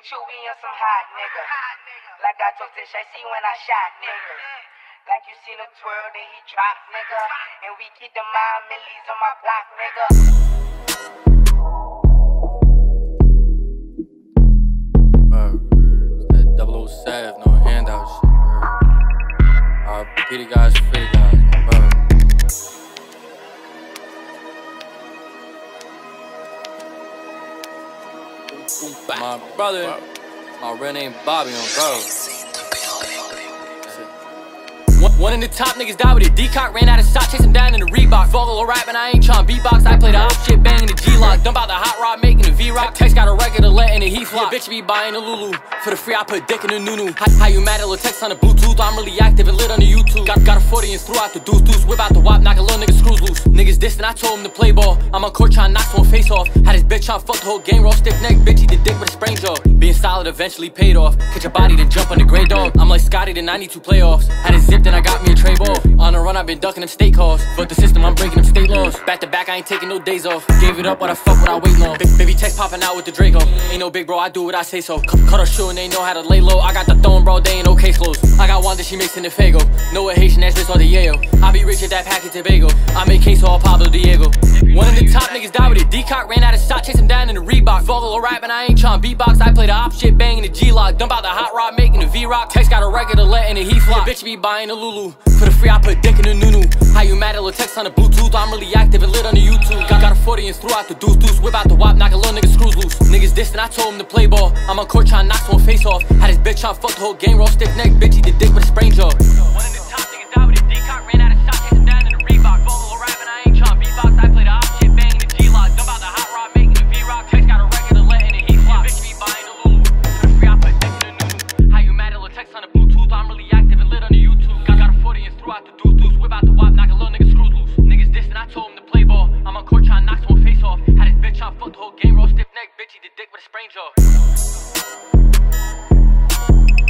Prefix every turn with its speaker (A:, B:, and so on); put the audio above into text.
A: and Chewy on some hot nigga. Like I told Tish, I see when I shot niggas. Like you seen him twirl, then he drop, nigga. And we keep the mind millies on my block, nigga.
B: That 007, no handout shit. Petey guys, Fitty guys, bro. My brother, my real name Bobby, bro. One of the top niggas died with a decock, ran out of shot, chased him down in the Reebok. Vocal rapping, I ain't tryna beatbox, I play the op shit, banging the G-Lock. Dump out the hot rod, making the V-Rock. Text got a record of letting the heat flop. Yeah, bitch be buying a Lulu. For the free, I put dick in the Nunu. How you mad at little text on the Bluetooth? I'm really active and lit on the YouTube. Got a 40 and threw out the deuce. Whip out the wop, knock a little nigga screws loose. Niggas dissing, I told him to play ball. I'm on court trying to knock someone face off. Had his bitch trying to fuck the whole game, roll stiff neck, bitch, he did dick with a sprain jaw. Being solid eventually paid off. Catch a body, then jump on the gray dog. I'm like Scotty, then 92 playoffs. Had it zipped, then I got me a tray ball. On the run, I've been ducking them state calls. Fuck the system, I'm breaking them state laws. Back to back, I ain't taking no days off. Gave it up, what I fuck what I wait long. Baby text popping out with the Draco. Ain't no big bro, I do what I say so. Cut her shoe and they know how to lay low. I got the throne, bro, they ain't no case closed. I got one that she mixing the Fago. Know a Haitian, that's just all the Yale. I be rich at that packet Tobago. I make queso all Pablo Diego. One of the top niggas died with a decock, ran out of shot, chased him down in the Reebok. Vocal rapping, I ain't tryna beatbox, I play the op shit, banging the G-Lock. Dump out the hot rod, making the V-Rock. Text got a record of letting the heat flop. Yeah, bitch be buying a Lulu. For the free, I put dick in the Nunu. How you mad at little text on the Bluetooth? I'm really active and lit on the YouTube. Got a 40 and threw out the deuce. Whip out the wop, knock a little nigga screws loose. Niggas dissing, I told him to play ball. I'm on court trying to knock someone face off. Had his bitch trying to fuck the whole game, roll stiff neck, bitch, he did dick with a sprain jaw. One of the top niggas died with a decock, ran out of shot, chased him down in the Reebok. Vocal rapping, I ain't tryna beatbox, I play the op shit, banging the G-Lock. Dump out the hot rod, making the V-Rock. Text got a record of letting the heat flop. Bitch be buying a Lulu. For the free, I put dick in the Nunu. How you mad at little text on the Bluetooth? I'm really active and lit on the YouTube. Got a 40 and threw out the deuce. Whip out the wop, knock a little nigga screws loose. Niggas dissing, I told him to play ball. I'm on court trying to knock someone face off. Had his bitch trying to fuck the whole game, roll stiff neck, bitch, he did dick with a sprain jaw.